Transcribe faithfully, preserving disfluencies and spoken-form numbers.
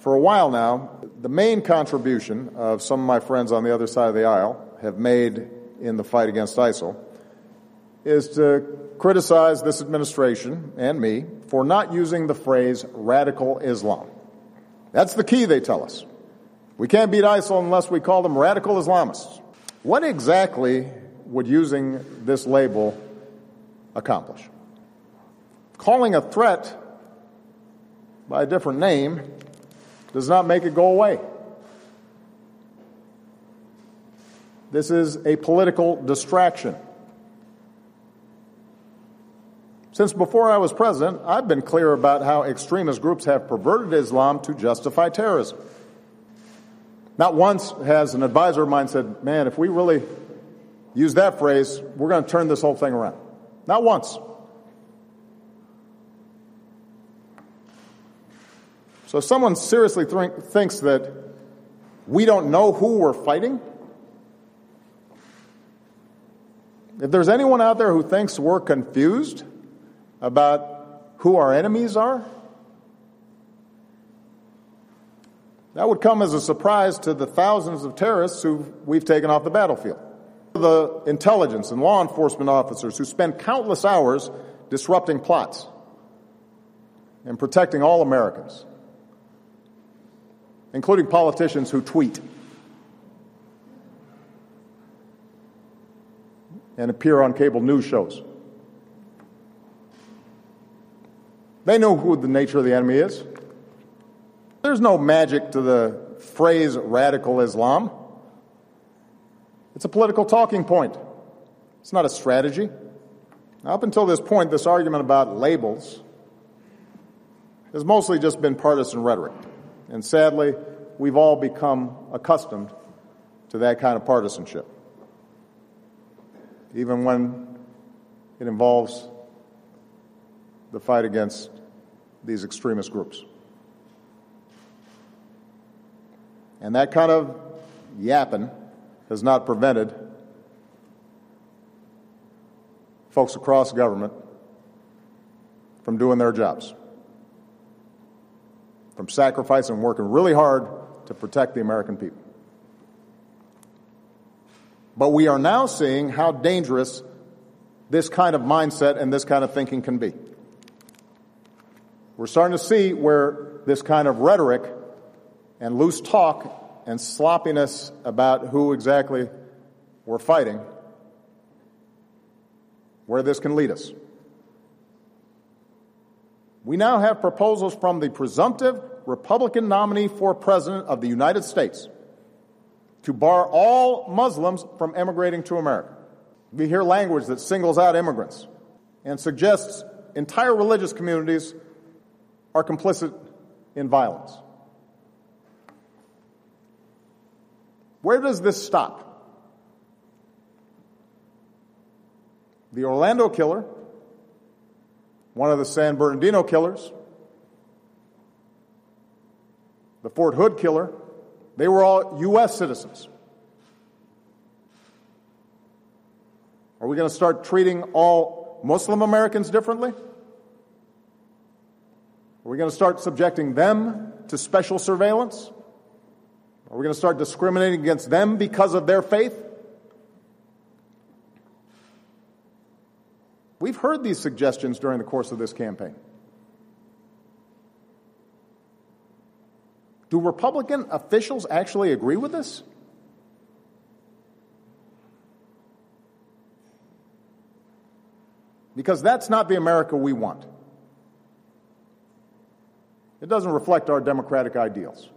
For a while now, the main contribution of some of my friends on the other side of the aisle have made in the fight against ISIL is to criticize this administration and me for not using the phrase radical Islam. That's the key, they tell us. We can't beat ISIL unless we call them radical Islamists. What exactly would using this label accomplish? Calling a threat by a different name does not make it go away. This is a political distraction. Since before I was president, I've been clear about how extremist groups have perverted Islam to justify terrorism. Not once has an advisor of mine said, man, if we really use that phrase, we're going to turn this whole thing around. Not once. So if someone seriously th- thinks that we don't know who we're fighting, if there's anyone out there who thinks we're confused about who our enemies are, that would come as a surprise to the thousands of terrorists who we've taken off the battlefield. The intelligence and law enforcement officers who spend countless hours disrupting plots and protecting all Americans, including politicians who tweet and appear on cable news shows. They know who the nature of the enemy is. There's no magic to the phrase radical Islam. It's a political talking point. It's not a strategy. Now, up until this point, this argument about labels has mostly just been partisan rhetoric. And sadly, we've all become accustomed to that kind of partisanship, even when it involves the fight against these extremist groups. And that kind of yapping has not prevented folks across government from doing their jobs, from sacrificing and working really hard to protect the American people. But we are now seeing how dangerous this kind of mindset and this kind of thinking can be. We're starting to see where this kind of rhetoric and loose talk and sloppiness about who exactly we're fighting, where this can lead us. We now have proposals from the presumptive Republican nominee for President of the United States to bar all Muslims from emigrating to America. We hear language that singles out immigrants and suggests entire religious communities are complicit in violence. Where does this stop? The Orlando killer, one of the San Bernardino killers, the Fort Hood killer, they were all U S citizens. Are we going to start treating all Muslim Americans differently? Are we going to start subjecting them to special surveillance? Are we going to start discriminating against them because of their faith? We've heard these suggestions during the course of this campaign. Do Republican officials actually agree with this? Because that's not the America we want. It doesn't reflect our democratic ideals.